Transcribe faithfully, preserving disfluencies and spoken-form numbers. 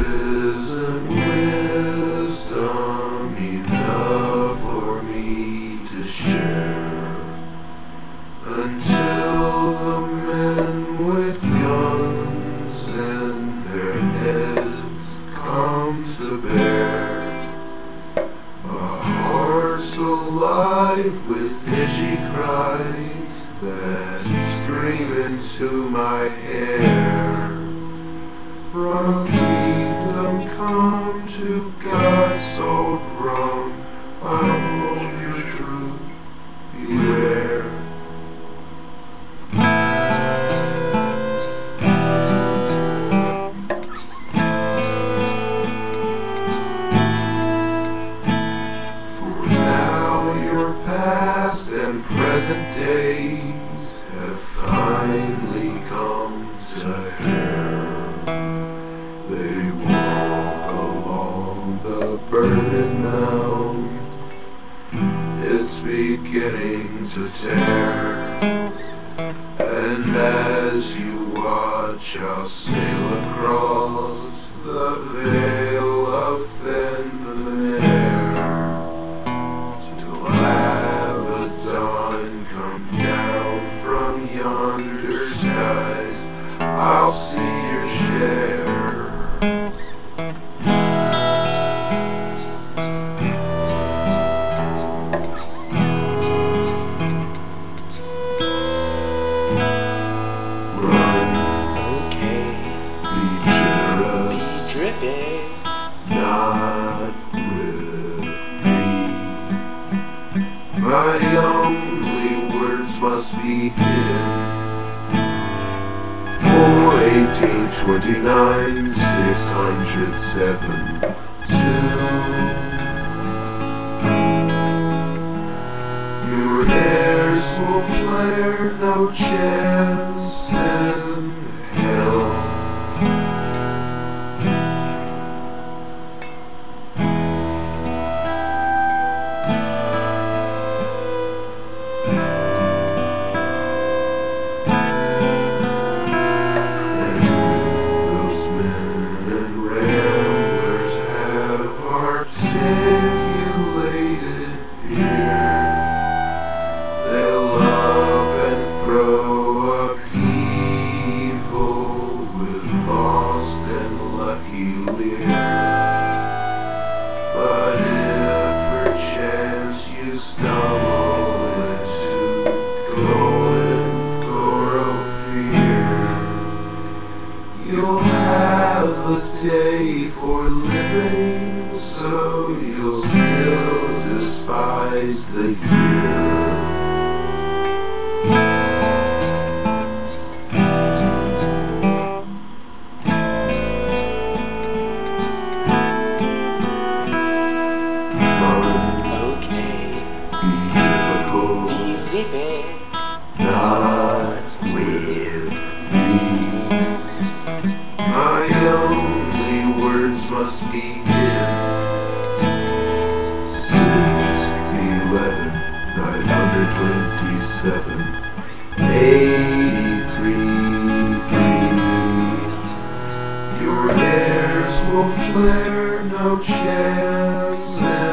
isn't wisdom enough for me to share until the men with guns in their heads come to bear. My heart's alive with itchy cries that scream into my hair. From a kingdom come to God's old drum, I hold your truth, beware. For now your past and present days have finally come to bear. They walk along the burning mound, it's beginning to tear. And as you watch, I'll sail across the veil of thin air, till Abaddon come down from yonder skies. I'll see your share. Dripping, Not with me. My only words must be hidden. four eighteen twenty-nine six hundred seven two. Your heirs will flare, no chance in hell. Articulated here, they'll love and throw upheaval with lost and lucky leer. But if perchance you stumble into golden thoroughfare, you'll have a day for living, so you'll still despise the year. okay, Be difficult, be living, not with me. My only words must be hidden. nine hundred twenty-seven eighty-three three. Your heirs will flare, no chance.